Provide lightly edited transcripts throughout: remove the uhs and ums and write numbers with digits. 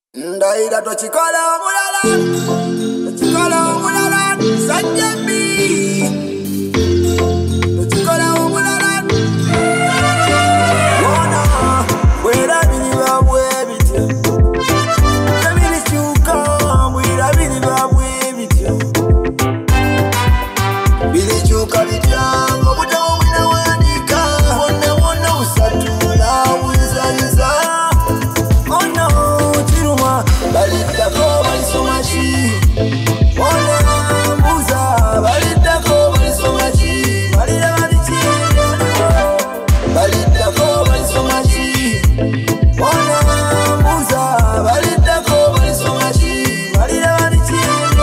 Ndaira tochikola omulala, tochikola omulala, sajjambi. Tochikola omulala. Wona bwera biriba bwebityo, ebirikyuka bwera biriba bwebityo, birikyuka bitya ng'obutawo bwinawandiika, wonna wonna busatula buyizayiza. Baliddako balisoma ki? Wona mbuuza baliddako balisoma ki? Baliraba biki? Baliddako balisoma ki? Wona mbuuza baliddako balisoma ki? Baliraba biki?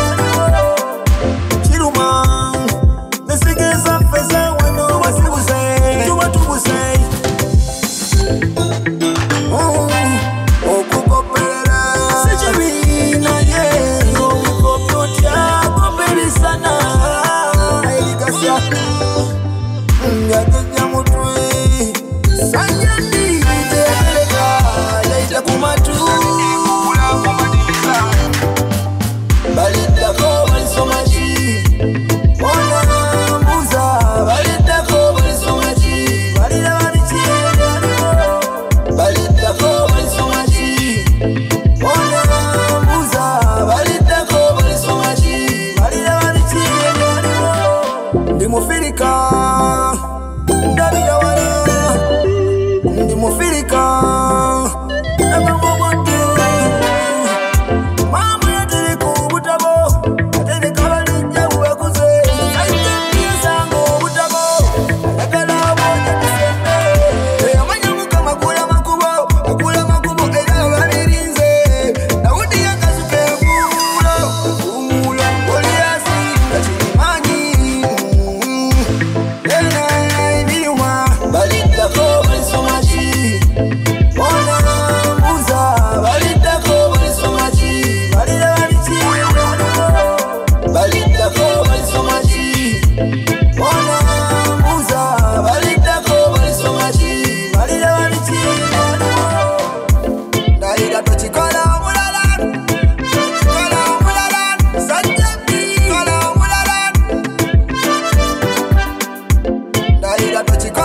Kiruma nesigeza ffeza wano basibuze tuba tubuse Tochikola